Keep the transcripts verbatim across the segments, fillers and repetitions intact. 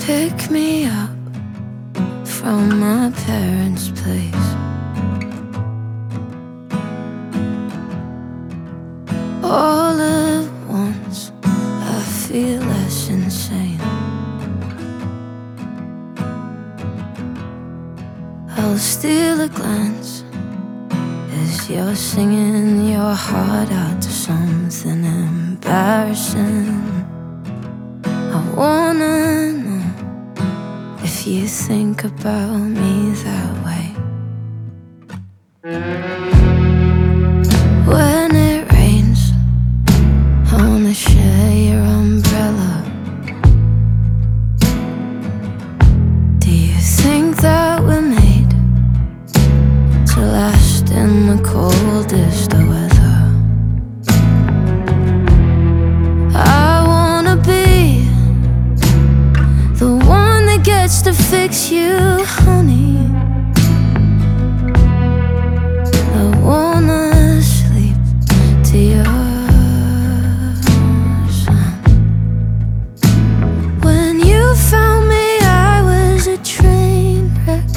pick me up from my parents' place. All at once I feel less insane. I'll steal a glance as you're singing your heart out to something embarrassing. I wanna know if you think about me that way. When it rains, I wanna share your umbrella. Do you think that we're made to last in the coldest of weather? I wanna be the one that gets to fix you, honey. I wanna sleep to your song. When you found me, I was a train wreck.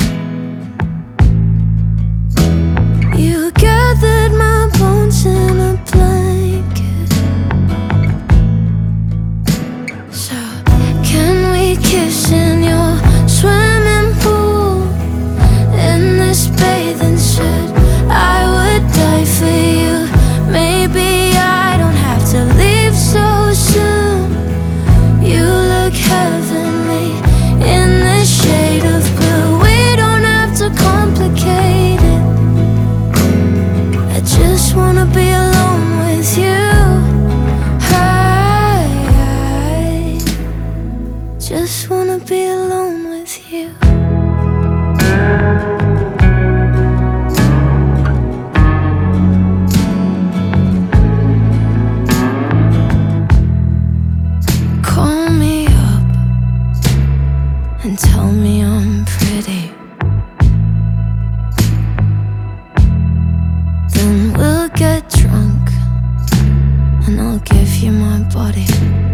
You gathered my bones in a blanket. So can we kiss in your swimming pool, in this bathing suit? I would die for you. Maybe I don't have to leave so soon. You look heavenly in this shade of blue. We don't have to complicate it. I just wanna be alone with you. I just wanna be alone with you. Call me up and tell me I'm pretty. Then we'll get drunk and I'll give you my body.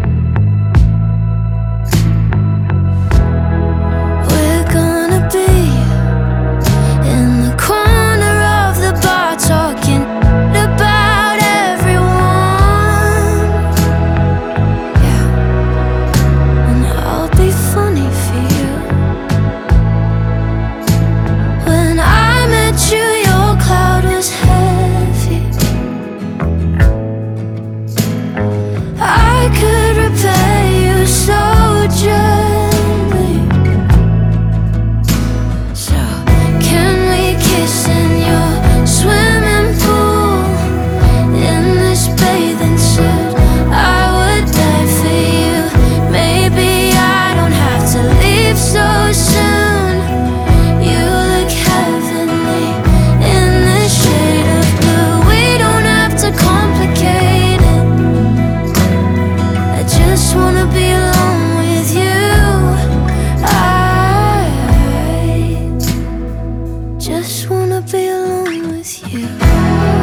We're gonna be in the corner of the bar talking about everyone. Yeah, and I'll be funny for you. When I met you, your cloud was heavy. I could repay you so gently. So can we kiss in your swimming pool, in this bathing suit? I would die for you. Maybe I don't have to leave so soon. You look heavenly in this shade of blue. We don't have to complicate it. I just wanna be alone with you. I just wanna be alone with you.